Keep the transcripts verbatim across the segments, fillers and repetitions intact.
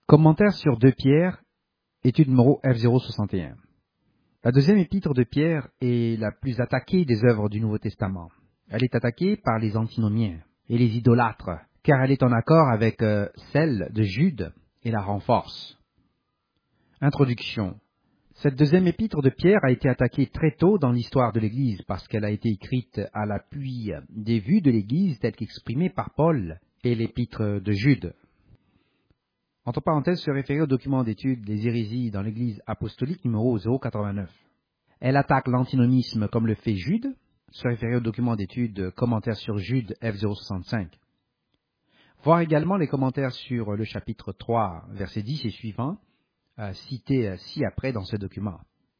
Commentaire sur deux Pierre, étude numéro F zéro soixante et un. La deuxième épître de Pierre est la plus attaquée des œuvres du Nouveau Testament. Elle est attaquée par les antinomiens et les idolâtres, car elle est en accord avec euh, celle de Jude et la renforce. Introduction. Cette deuxième épître de Pierre a été attaquée très tôt dans l'histoire de l'Église parce qu'elle a été écrite à l'appui des vues de l'Église telles qu'exprimées par Paul et l'épître de Jude. Entre parenthèses, se référer au document d'étude des hérésies dans l'Église apostolique numéro zéro quatre-vingt-neuf. Elle attaque l'antinomisme comme le fait Jude, se référer au document d'étude commentaire sur Jude F zéro soixante-cinq. Voir également les commentaires sur le chapitre trois, versets dix et suivants, euh, cités euh, ci-après dans ce document.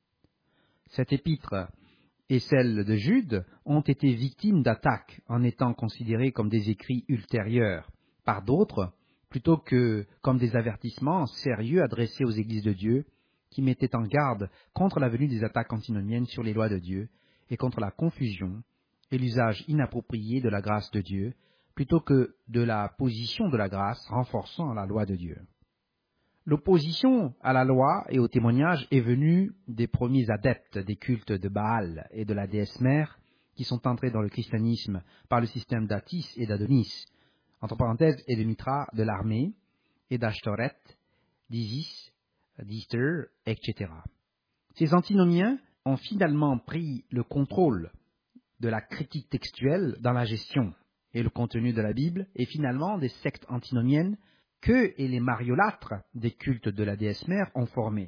Cette épître et celle de Jude ont été victimes d'attaques en étant considérées comme des écrits ultérieurs par d'autres, plutôt que comme des avertissements sérieux adressés aux églises de Dieu, qui mettaient en garde contre la venue des attaques antinomiennes sur les lois de Dieu et contre la confusion et l'usage inapproprié de la grâce de Dieu, plutôt que de la position de la grâce renforçant la loi de Dieu. L'opposition à la loi et au témoignage est venue des premiers adeptes des cultes de Baal et de la déesse mère, qui sont entrés dans le christianisme par le système d'Atis et d'Adonis, entre parenthèses, et de Mitra de l'armée, et d'Ashtoreth, d'Isis, d'Easter, et cetera. Ces antinomiens ont finalement pris le contrôle de la critique textuelle dans la gestion et le contenu de la Bible, et finalement des sectes antinomiennes qu'eux et les mariolâtres des cultes de la déesse mère ont formés.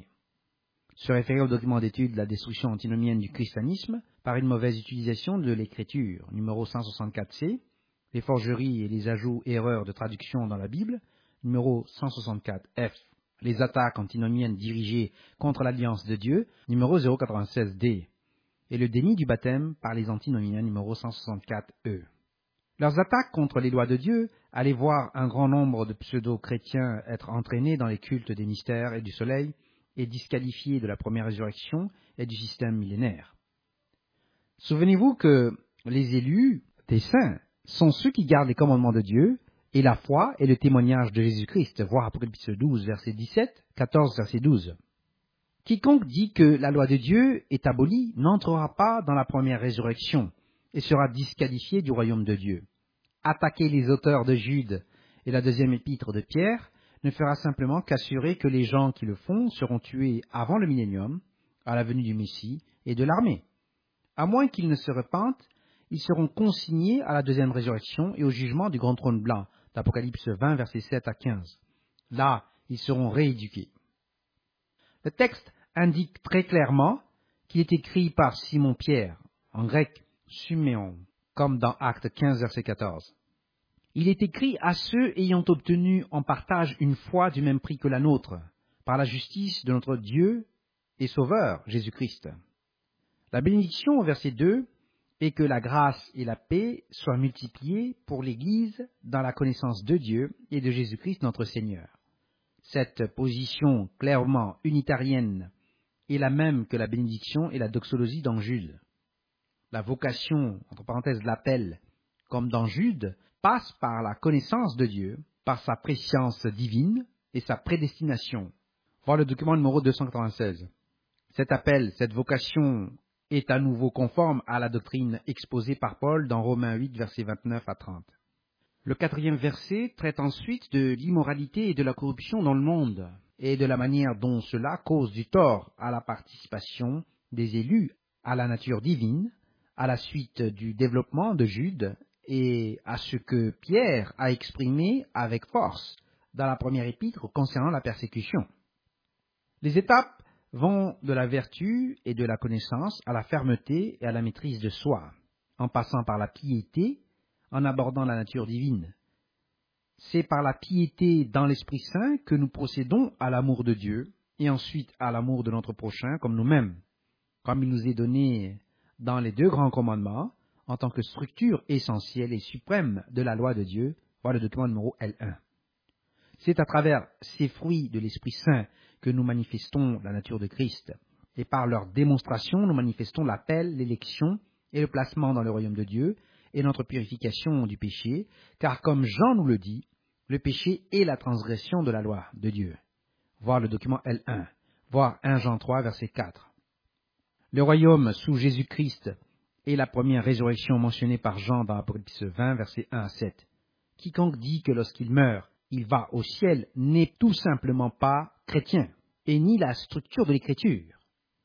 Se référer au document d'étude de la destruction antinomienne du christianisme par une mauvaise utilisation de l'écriture, numéro cent soixante-quatre C, les forgeries et les ajouts erreurs de traduction dans la Bible, numéro cent soixante-quatre F, les attaques antinomiennes dirigées contre l'alliance de Dieu, numéro zéro quatre-vingt-seize D, et le déni du baptême par les antinomiens, numéro cent soixante-quatre E. Leurs attaques contre les lois de Dieu allaient voir un grand nombre de pseudo-chrétiens être entraînés dans les cultes des mystères et du soleil et disqualifiés de la première résurrection et du système millénaire. Souvenez-vous que les élus des saints sont ceux qui gardent les commandements de Dieu et la foi et le témoignage de Jésus-Christ, voir Apocalypse douze, verset dix-sept, quatorze, verset douze. Quiconque dit que la loi de Dieu est abolie n'entrera pas dans la première résurrection et sera disqualifié du royaume de Dieu. Attaquer les auteurs de Jude et la deuxième épître de Pierre ne fera simplement qu'assurer que les gens qui le font seront tués avant le millénium, à la venue du Messie et de l'armée. À moins qu'ils ne se repentent, ils seront consignés à la deuxième résurrection et au jugement du grand trône blanc, d'Apocalypse vingt, versets sept à quinze. Là, ils seront rééduqués. Le texte indique très clairement qu'il est écrit par Simon-Pierre, en grec Suméon, comme dans Actes quinze, verset quatorze. Il est écrit à ceux ayant obtenu en partage une foi du même prix que la nôtre, par la justice de notre Dieu et Sauveur, Jésus-Christ. La bénédiction, au verset deux, est que la grâce et la paix soient multipliées pour l'Église dans la connaissance de Dieu et de Jésus-Christ notre Seigneur. Cette position clairement unitarienne est la même que la bénédiction et la doxologie dans Jude. La vocation, entre parenthèses l'appel, comme dans Jude, passe par la connaissance de Dieu, par sa préscience divine et sa prédestination. Voir le document numéro deux cent quatre-vingt-seize. Cet appel, cette vocation est à nouveau conforme à la doctrine exposée par Paul dans Romains huit, versets vingt-neuf à trente. Le quatrième verset traite ensuite de l'immoralité et de la corruption dans le monde, et de la manière dont cela cause du tort à la participation des élus à la nature divine, à la suite du développement de Jude, et à ce que Pierre a exprimé avec force dans la première épître concernant la persécution. Les étapes vont de la vertu et de la connaissance à la fermeté et à la maîtrise de soi, en passant par la piété, en abordant la nature divine. C'est par la piété dans l'Esprit Saint que nous procédons à l'amour de Dieu et ensuite à l'amour de notre prochain comme nous-mêmes, comme il nous est donné dans les deux grands commandements en tant que structure essentielle et suprême de la loi de Dieu, voilà le document numéro L un. C'est à travers ces fruits de l'Esprit Saint que nous manifestons la nature de Christ, et par leur démonstration, nous manifestons l'appel, l'élection et le placement dans le royaume de Dieu, et notre purification du péché, car comme Jean nous le dit, le péché est la transgression de la loi de Dieu. voir le document L un, voir un Jean trois, verset quatre. Le royaume sous Jésus-Christ est la première résurrection mentionnée par Jean dans Apocalypse vingt, versets un à sept. Quiconque dit que lorsqu'il meurt, il va au ciel n'est tout simplement pas chrétien, et ni la structure de l'Écriture.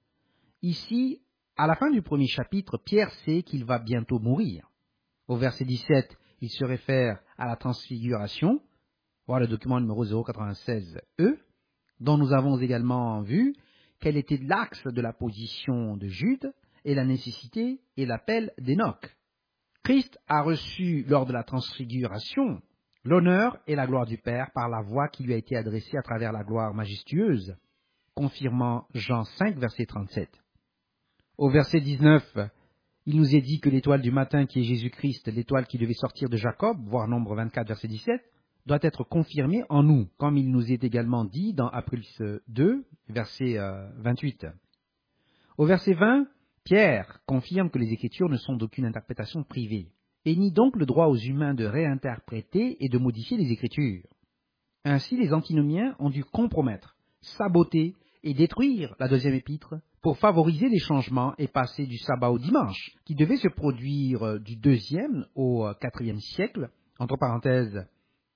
Ici, à la fin du premier chapitre, Pierre sait qu'il va bientôt mourir. Au verset dix-sept, il se réfère à la transfiguration, voir le document numéro zéro quatre-vingt-seize E, dont nous avons également vu quel était l'axe de la position de Jude et la nécessité et l'appel d'Enoch. Christ a reçu lors de la transfiguration l'honneur et la gloire du Père par la voix qui lui a été adressée à travers la gloire majestueuse, confirmant Jean cinq, verset trente-sept. Au verset dix-neuf, il nous est dit que l'étoile du matin qui est Jésus-Christ, l'étoile qui devait sortir de Jacob, voir Nombre vingt-quatre, verset dix-sept, doit être confirmée en nous, comme il nous est également dit dans Apocalypse deux, verset vingt-huit. Au verset vingt, Pierre confirme que les Écritures ne sont d'aucune interprétation privée, et nie donc le droit aux humains de réinterpréter et de modifier les Écritures. Ainsi, les antinomiens ont dû compromettre, saboter et détruire la deuxième épître pour favoriser les changements et passer du sabbat au dimanche, qui devait se produire du deuxième au quatrième siècle, entre parenthèses,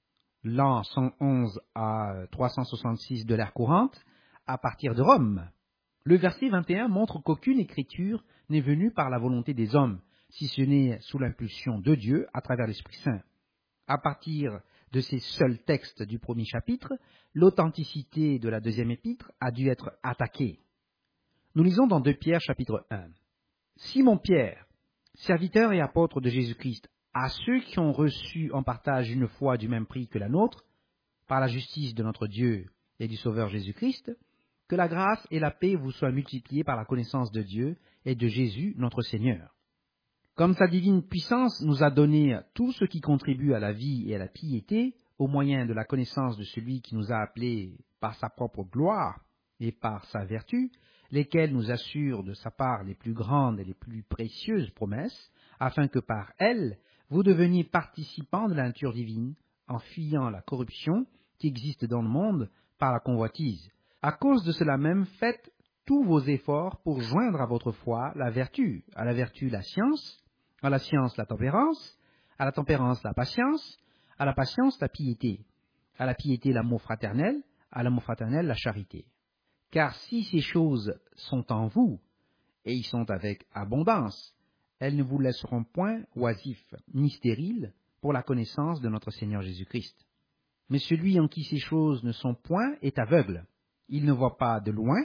l'an cent onze à trois cent soixante-six de l'ère courante, à partir de Rome. Le verset vingt et un montre qu'aucune écriture n'est venue par la volonté des hommes, si ce n'est sous l'impulsion de Dieu à travers l'Esprit Saint. À partir de ces seuls textes du premier chapitre, l'authenticité de la deuxième épître a dû être attaquée. Nous lisons dans deux Pierre chapitre un. Simon Pierre, serviteur et apôtre de Jésus-Christ, à ceux qui ont reçu en partage une foi du même prix que la nôtre, par la justice de notre Dieu et du Sauveur Jésus-Christ, que la grâce et la paix vous soient multipliées par la connaissance de Dieu et de Jésus notre Seigneur. Comme sa divine puissance nous a donné tout ce qui contribue à la vie et à la piété, au moyen de la connaissance de celui qui nous a appelés par sa propre gloire et par sa vertu, lesquels nous assurent de sa part les plus grandes et les plus précieuses promesses, afin que par elles, vous deveniez participants de la nature divine, en fuyant la corruption qui existe dans le monde par la convoitise. À cause de cela même, faites tous vos efforts pour joindre à votre foi la vertu, à la vertu la science, à la science la tempérance, à la tempérance la patience, à la patience la piété, à la piété l'amour fraternel, à l'amour fraternel la charité. Car si ces choses sont en vous, et y sont avec abondance, elles ne vous laisseront point oisifs ni stériles pour la connaissance de notre Seigneur Jésus-Christ. Mais celui en qui ces choses ne sont point est aveugle. Il ne voit pas de loin,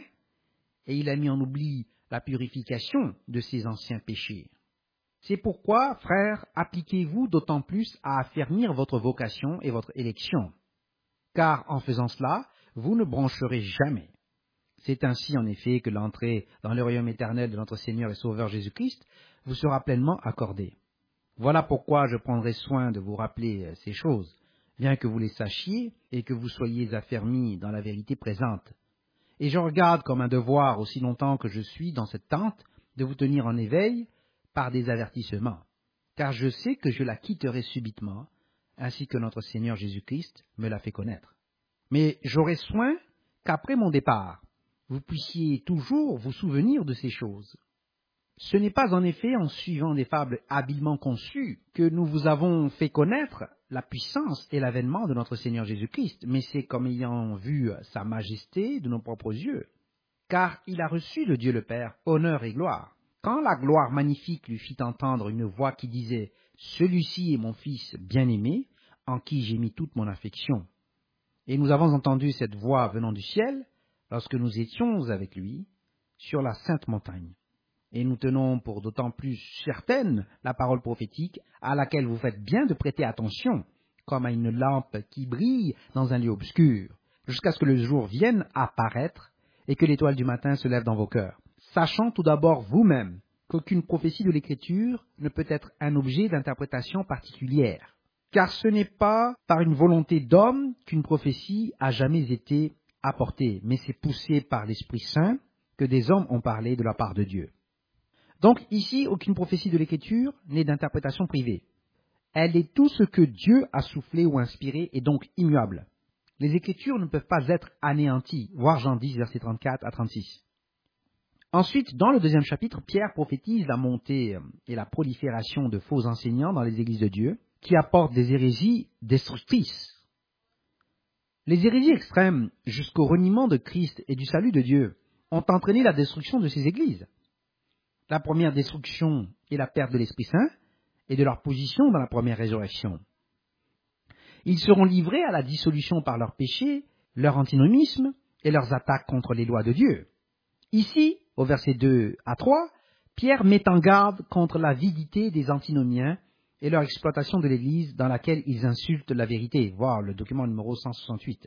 et il a mis en oubli la purification de ses anciens péchés. C'est pourquoi, frères, appliquez-vous d'autant plus à affermir votre vocation et votre élection, car en faisant cela, vous ne broncherez jamais. C'est ainsi, en effet, que l'entrée dans le royaume éternel de notre Seigneur et Sauveur Jésus-Christ vous sera pleinement accordée. Voilà pourquoi je prendrai soin de vous rappeler ces choses, bien que vous les sachiez et que vous soyez affermis dans la vérité présente. Et je regarde comme un devoir, aussi longtemps que je suis dans cette tente, de vous tenir en éveil par des avertissements, car je sais que je la quitterai subitement, ainsi que notre Seigneur Jésus-Christ me l'a fait connaître. Mais j'aurai soin qu'après mon départ, vous puissiez toujours vous souvenir de ces choses. Ce n'est pas en effet en suivant des fables habilement conçues que nous vous avons fait connaître la puissance et l'avènement de notre Seigneur Jésus-Christ, mais c'est comme ayant vu sa majesté de nos propres yeux. Car il a reçu de Dieu le Père honneur et gloire. Quand la gloire magnifique lui fit entendre une voix qui disait « Celui-ci est mon Fils bien-aimé, en qui j'ai mis toute mon affection. » Et nous avons entendu cette voix venant du ciel, lorsque nous étions avec lui, sur la sainte montagne. Et nous tenons pour d'autant plus certaine la parole prophétique à laquelle vous faites bien de prêter attention, comme à une lampe qui brille dans un lieu obscur, jusqu'à ce que le jour vienne apparaître et que l'étoile du matin se lève dans vos cœurs. Sachant tout d'abord vous-même qu'aucune prophétie de l'Écriture ne peut être un objet d'interprétation particulière, car ce n'est pas par une volonté d'homme qu'une prophétie a jamais été apportée, mais c'est poussé par l'Esprit Saint que des hommes ont parlé de la part de Dieu. Donc ici, aucune prophétie de l'Écriture n'est d'interprétation privée. Elle est tout ce que Dieu a soufflé ou inspiré et donc immuable. Les Écritures ne peuvent pas être anéanties. Voir Jean dix, versets trente-quatre à trente-six. Ensuite, dans le deuxième chapitre, Pierre prophétise la montée et la prolifération de faux enseignants dans les églises de Dieu, qui apportent des hérésies destructrices. Les hérésies extrêmes, jusqu'au reniement de Christ et du salut de Dieu, ont entraîné la destruction de ces églises. La première destruction est la perte de l'Esprit Saint et de leur position dans la première résurrection. Ils seront livrés à la dissolution par leurs péchés, leur antinomisme et leurs attaques contre les lois de Dieu. Ici, au verset deux à trois, Pierre met en garde contre l'avidité des antinomiens et leur exploitation de l'Église dans laquelle ils insultent la vérité. Voir le document numéro cent soixante-huit.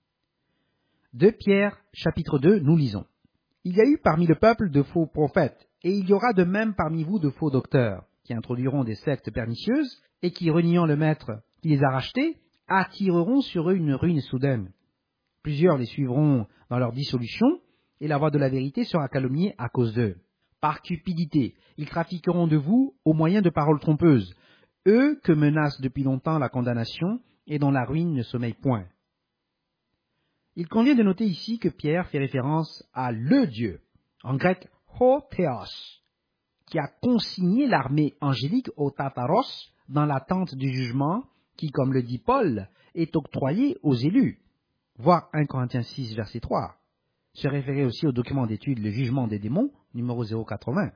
deux Pierre, chapitre deux, nous lisons. Il y a eu parmi le peuple de faux prophètes, et il y aura de même parmi vous de faux docteurs, qui introduiront des sectes pernicieuses, et qui, reniant le maître qui les a rachetés, attireront sur eux une ruine soudaine. Plusieurs les suivront dans leur dissolution, et la voix de la vérité sera calomniée à cause d'eux. Par cupidité, ils trafiqueront de vous au moyen de paroles trompeuses, eux que menace depuis longtemps la condamnation, et dont la ruine ne sommeille point. Il convient de noter ici que Pierre fait référence à le Dieu, en grec ho théos, qui a consigné l'armée angélique au Tataros dans l'attente du jugement qui, comme le dit Paul, est octroyé aux élus. Voir un Corinthiens six, verset trois. Se référer aussi au document d'étude Le jugement des démons, numéro zéro quatre-vingts.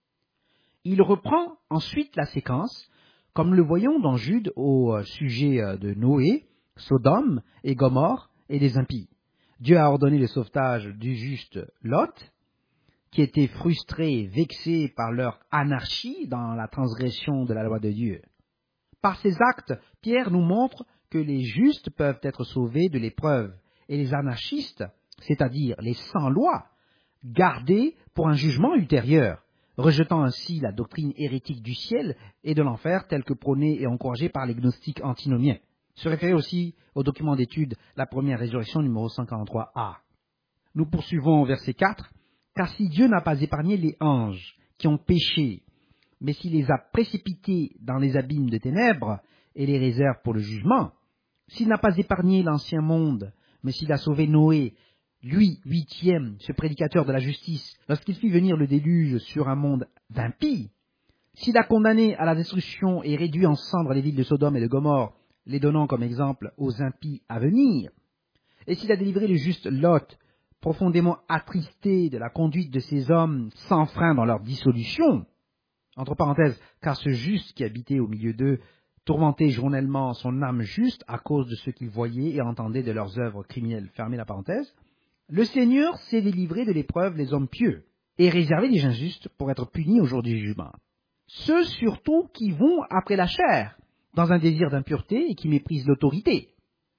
Il reprend ensuite la séquence, comme le voyons dans Jude au sujet de Noé, Sodome et Gomorrhe et des impies. Dieu a ordonné le sauvetage du juste Lot, qui était frustré et vexé par leur anarchie dans la transgression de la loi de Dieu. Par ces actes, Pierre nous montre que les justes peuvent être sauvés de l'épreuve et les anarchistes, c'est-à-dire les sans-loi, gardés pour un jugement ultérieur, rejetant ainsi la doctrine hérétique du ciel et de l'enfer telle que prônée et encouragée par les gnostiques antinomiens. Se référer aussi au document d'étude La première résurrection numéro cent quarante-trois A. Nous poursuivons au verset quatre. Car si Dieu n'a pas épargné les anges qui ont péché, mais s'il les a précipités dans les abîmes de ténèbres et les réserve pour le jugement, s'il n'a pas épargné l'ancien monde, mais s'il a sauvé Noé, lui, huitième, ce prédicateur de la justice, lorsqu'il fit venir le déluge sur un monde d'impies, s'il a condamné à la destruction et réduit en cendres les villes de Sodome et de Gomorrhe, les donnant comme exemple aux impies à venir, et s'il a délivré le juste Lot, profondément attristé de la conduite de ces hommes sans frein dans leur dissolution, entre parenthèses, car ce juste qui habitait au milieu d'eux tourmentait journellement son âme juste à cause de ce qu'il voyait et entendait de leurs œuvres criminelles, fermez la parenthèse, le Seigneur sait délivrer de l'épreuve les hommes pieux et réserver les injustes pour être punis au jour du jugement. Ceux surtout qui vont après la chair, dans un désir d'impureté et qui méprisent l'autorité.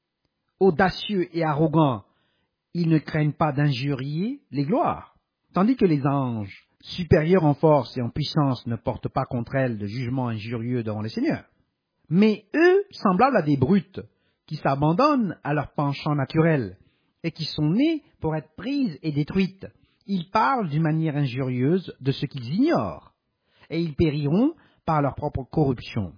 Audacieux et arrogants, ils ne craignent pas d'injurier les gloires, tandis que les anges, supérieurs en force et en puissance, ne portent pas contre elles de jugement injurieux devant le Seigneur. Mais eux, semblables à des brutes, qui s'abandonnent à leur penchant naturel, et qui sont nés pour être prises et détruites, ils parlent d'une manière injurieuse de ce qu'ils ignorent, et ils périront par leur propre corruption.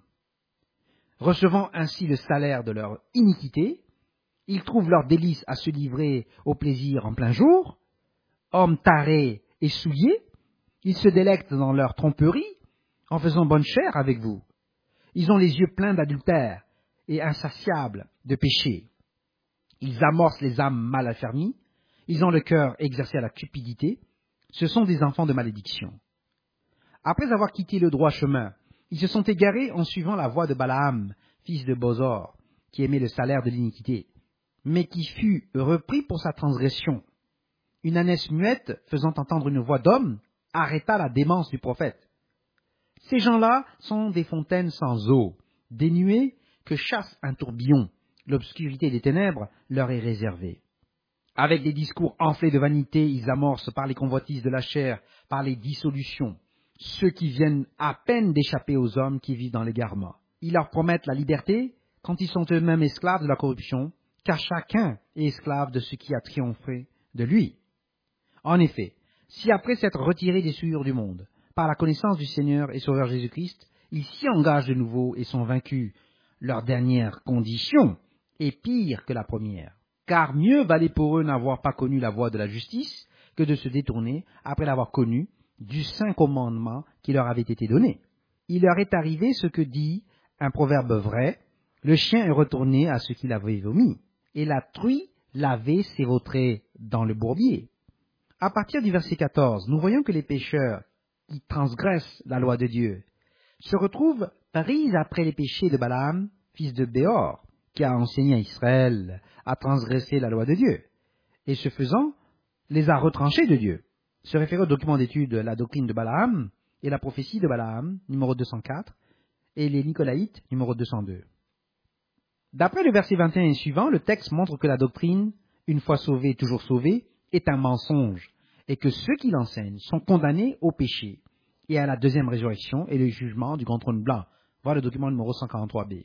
Recevant ainsi le salaire de leur iniquité, ils trouvent leur délice à se livrer au plaisir en plein jour. Hommes tarés et souillés, ils se délectent dans leur tromperie en faisant bonne chère avec vous. Ils ont les yeux pleins d'adultère et insatiables de péché. Ils amorcent les âmes mal affermies. Ils ont le cœur exercé à la cupidité. Ce sont des enfants de malédiction. Après avoir quitté le droit chemin, ils se sont égarés en suivant la voie de Balaam, fils de Bosor, qui aimait le salaire de l'iniquité, mais qui fut repris pour sa transgression. Une ânesse muette, faisant entendre une voix d'homme, arrêta la démence du prophète. Ces gens-là sont des fontaines sans eau, dénuées que chasse un tourbillon. L'obscurité des ténèbres leur est réservée. Avec des discours enflés de vanité, ils amorcent par les convoitises de la chair, par les dissolutions, ceux qui viennent à peine d'échapper aux hommes qui vivent dans l'égarement. Ils leur promettent la liberté quand ils sont eux-mêmes esclaves de la corruption, car chacun est esclave de ce qui a triomphé de lui. En effet, si après s'être retirés des souillures du monde, par la connaissance du Seigneur et Sauveur Jésus-Christ, ils s'y engagent de nouveau et sont vaincus, leur dernière condition est pire que la première. car mieux valait pour eux n'avoir pas connu la voie de la justice que de se détourner, après l'avoir connue, du saint commandement qui leur avait été donné. Il leur est arrivé ce que dit un proverbe vrai, le chien est retourné à ce qu'il avait vomi, et la truie lavée s'est vautrée dans le bourbier. À partir du verset quatorze, nous voyons que les pécheurs qui transgressent la loi de Dieu se retrouvent pris après les péchés de Balaam, fils de Béor, qui a enseigné à Israël à transgresser la loi de Dieu, et ce faisant, les a retranchés de Dieu. Se référer au document d'étude La doctrine de Balaam et la prophétie de Balaam, numéro deux cent quatre, et les Nicolaïtes, numéro deux cent deux. D'après le verset vingt et un et suivant, le texte montre que la doctrine, une fois sauvée, toujours sauvée, est un mensonge, et que ceux qui l'enseignent sont condamnés au péché, et à la deuxième résurrection et le jugement du grand trône blanc. Voir le document numéro cent quarante-trois B.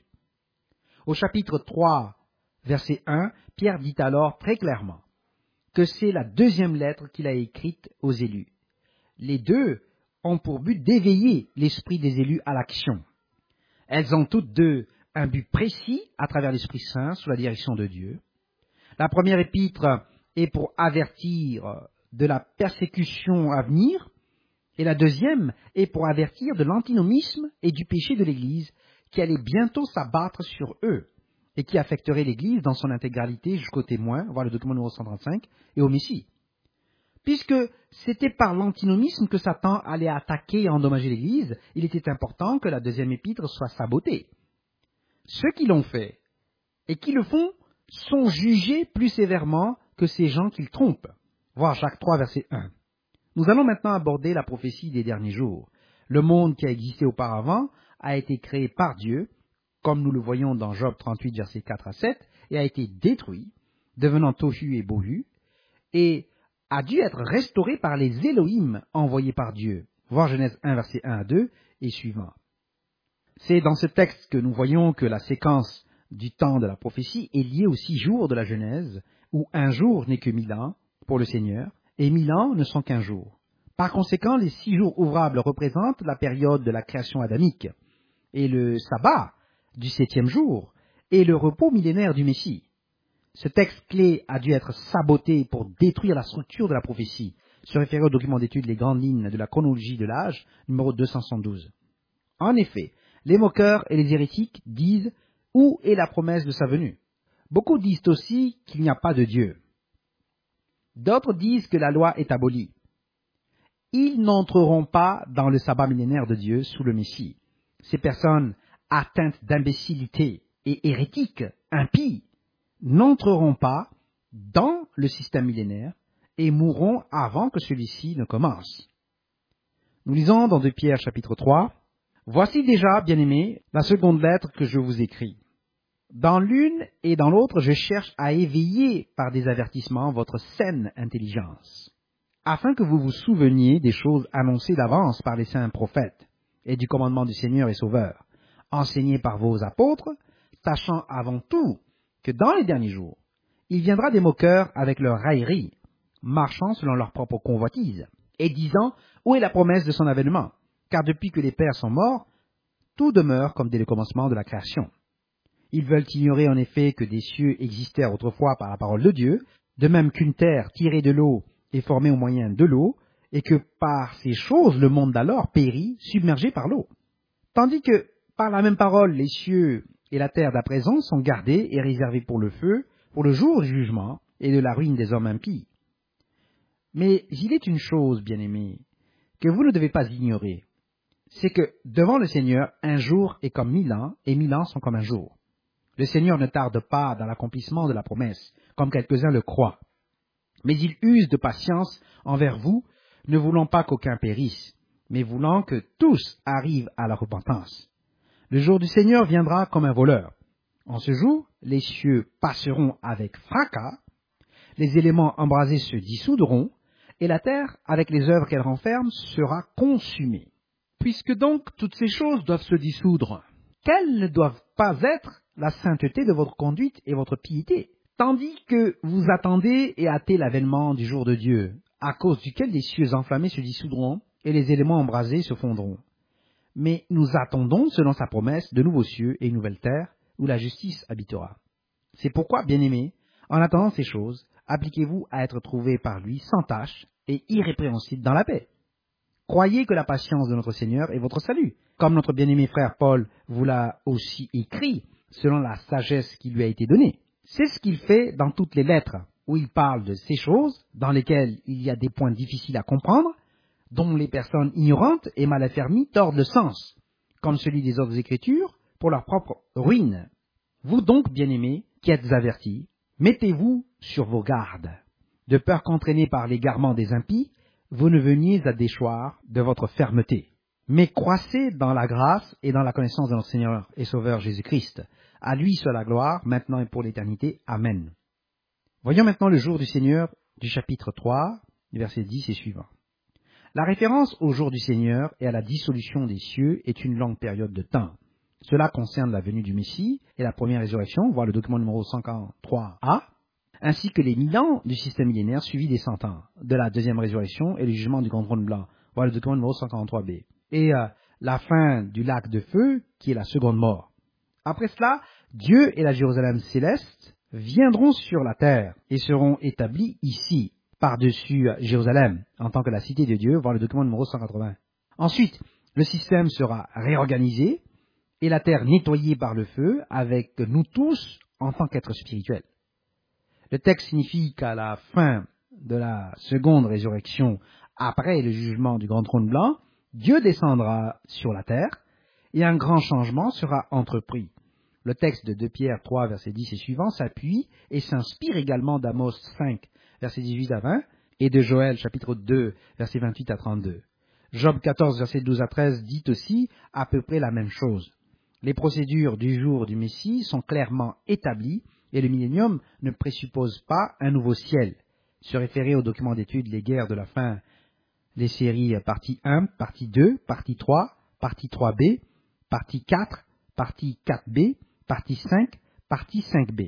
Au chapitre trois, verset un, Pierre dit alors très clairement que c'est la deuxième lettre qu'il a écrite aux élus. Les deux ont pour but d'éveiller l'esprit des élus à l'action. Elles ont toutes deux un but précis à travers l'Esprit Saint sous la direction de Dieu. La première épître est pour avertir de la persécution à venir, et la deuxième est pour avertir de l'antinomisme et du péché de l'Église qui allait bientôt s'abattre sur eux et qui affecterait l'Église dans son intégralité jusqu'au témoin, voir le document numéro cent trente-cinq, et au Messie. Puisque c'était par l'antinomisme que Satan allait attaquer et endommager l'Église, il était important que la deuxième épître soit sabotée. Ceux qui l'ont fait et qui le font sont jugés plus sévèrement que ces gens qu'ils trompent. Voir Jacques trois, verset un. Nous allons maintenant aborder la prophétie des derniers jours. Le monde qui a existé auparavant a été créé par Dieu, comme nous le voyons dans Job trente-huit, versets quatre à sept, et a été détruit, devenant tohu et bohu, et a dû être restauré par les Elohim envoyés par Dieu. Voir Genèse un, versets un à deux et suivant. C'est dans ce texte que nous voyons que la séquence du temps de la prophétie est liée aux six jours de la Genèse, où un jour n'est que mille ans pour le Seigneur, et mille ans ne sont qu'un jour. Par conséquent, les six jours ouvrables représentent la période de la création adamique, et le sabbat du septième jour, et le repos millénaire du Messie. Ce texte clé a dû être saboté pour détruire la structure de la prophétie, se référer au document d'étude Les grandes lignes de la chronologie de l'âge, numéro deux cent soixante-douze. En effet, les moqueurs et les hérétiques disent « Où est la promesse de sa venue ?» Beaucoup disent aussi qu'il n'y a pas de Dieu. D'autres disent que la loi est abolie. Ils n'entreront pas dans le sabbat millénaire de Dieu sous le Messie. Ces personnes atteintes d'imbécilité et hérétiques, impies, n'entreront pas dans le système millénaire et mourront avant que celui-ci ne commence. Nous lisons dans deux Pierre chapitre trois, « Voici déjà, bien-aimés, la seconde lettre que je vous écris. Dans l'une et dans l'autre, je cherche à éveiller par des avertissements votre saine intelligence, afin que vous vous souveniez des choses annoncées d'avance par les saints prophètes et du commandement du Seigneur et Sauveur, enseigné par vos apôtres, sachant avant tout que dans les derniers jours, il viendra des moqueurs avec leur raillerie, marchant selon leur propre convoitise, et disant « Où est la promesse de son avènement ?» Car depuis que les pères sont morts, tout demeure comme dès le commencement de la création. Ils veulent ignorer en effet que des cieux existèrent autrefois par la parole de Dieu, de même qu'une terre tirée de l'eau est formée au moyen de l'eau, et que par ces choses le monde d'alors périt, submergé par l'eau. Tandis que par la même parole les cieux et la terre d'à présent sont gardés et réservés pour le feu, pour le jour du jugement et de la ruine des hommes impies. Mais il est une chose, bien-aimés, que vous ne devez pas ignorer, c'est que devant le Seigneur, un jour est comme mille ans, et mille ans sont comme un jour. Le Seigneur ne tarde pas dans l'accomplissement de la promesse, comme quelques-uns le croient. Mais il use de patience envers vous, ne voulant pas qu'aucun périsse, mais voulant que tous arrivent à la repentance. Le jour du Seigneur viendra comme un voleur. En ce jour, les cieux passeront avec fracas, les éléments embrasés se dissoudront, et la terre, avec les œuvres qu'elle renferme, sera consumée. Puisque donc toutes ces choses doivent se dissoudre, quelles ne doivent pas être la sainteté de votre conduite et votre piété, tandis que vous attendez et hâtez l'avènement du jour de Dieu, à cause duquel les cieux enflammés se dissoudront et les éléments embrasés se fondront. Mais nous attendons, selon sa promesse, de nouveaux cieux et une nouvelle terre, où la justice habitera. C'est pourquoi, bien-aimés, En attendant ces choses, appliquez-vous à être trouvé par lui sans tache et irrépréhensible dans la paix. Croyez que la patience de notre Seigneur est votre salut. Comme notre bien-aimé frère Paul vous l'a aussi écrit, selon la sagesse qui lui a été donnée. C'est ce qu'il fait dans toutes les lettres, où il parle de ces choses, dans lesquelles il y a des points difficiles à comprendre, dont les personnes ignorantes et mal affermies tordent le sens, comme celui des autres Écritures, pour leur propre ruine. Vous donc, bien-aimés, qui êtes avertis, mettez-vous sur vos gardes, de peur qu'entraînés par l'égarement des impies, vous ne veniez à déchoir de votre fermeté. Mais croissez dans la grâce et dans la connaissance de notre Seigneur et Sauveur Jésus-Christ. À lui soit la gloire, maintenant et pour l'éternité. Amen. Voyons maintenant le jour du Seigneur du chapitre trois, du verset dix et suivant. La référence au jour du Seigneur et à la dissolution des cieux est une longue période de temps. Cela concerne la venue du Messie et la première résurrection, voir le document numéro cent quarante-trois A, ainsi que les mille ans du système millénaire suivi des cent ans, de la deuxième résurrection et le jugement du grand trône blanc, voir le document numéro cent quarante-trois B, et euh, la fin du lac de feu, qui est la seconde mort. Après cela, Dieu et la Jérusalem céleste viendront sur la terre et seront établis ici, par-dessus Jérusalem, en tant que la cité de Dieu, voir le document numéro cent quatre-vingts. Ensuite, le système sera réorganisé et la terre nettoyée par le feu, avec nous tous en tant qu'êtres spirituels. Le texte signifie qu'à la fin de la seconde résurrection, après le jugement du grand trône blanc, Dieu descendra sur la terre et un grand changement sera entrepris. Le texte de deux Pierre trois, versets dix et suivants s'appuie et s'inspire également d'Amos cinq, versets dix-huit à vingt, et de Joël, chapitre deux, versets vingt-huit à trente-deux. Job quatorze, versets douze à treize dit aussi à peu près la même chose. Les procédures du jour du Messie sont clairement établies et le millénium ne présuppose pas un nouveau ciel. Se référer au document d'étude Les guerres de la fin, les séries partie un, partie deux, partie trois, partie trois B, partie quatre, partie quatre B, partie cinq, partie cinq B.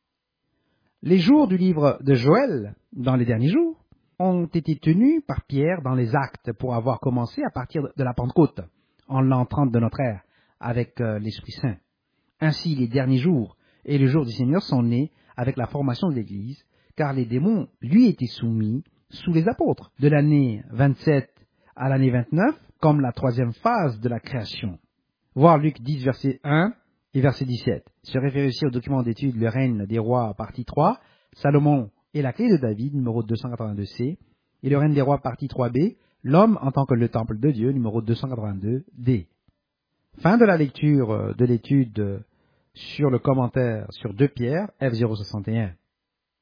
Les jours du livre de Joël, dans les derniers jours, ont été tenus par Pierre dans les Actes pour avoir commencé à partir de la Pentecôte, en l'an trente de notre ère, avec euh, l'Esprit Saint. Ainsi, les derniers jours et le jour du Seigneur sont nés avec la formation de l'Église, car les démons lui étaient soumis sous les apôtres, de l'année vingt-sept à l'année vingt-neuf, comme la troisième phase de la création. Voir Luc dix, verset un et verset dix-sept. Se référer aussi au document d'étude Le règne des rois, partie trois, Salomon et la clé de David, numéro deux cent quatre-vingt-deux C, et Le règne des rois, partie trois B, L'homme en tant que le temple de Dieu, numéro deux cent quatre-vingt-deux D. Fin de la lecture de l'étude sur le commentaire sur deux Pierre, F zéro soixante et un.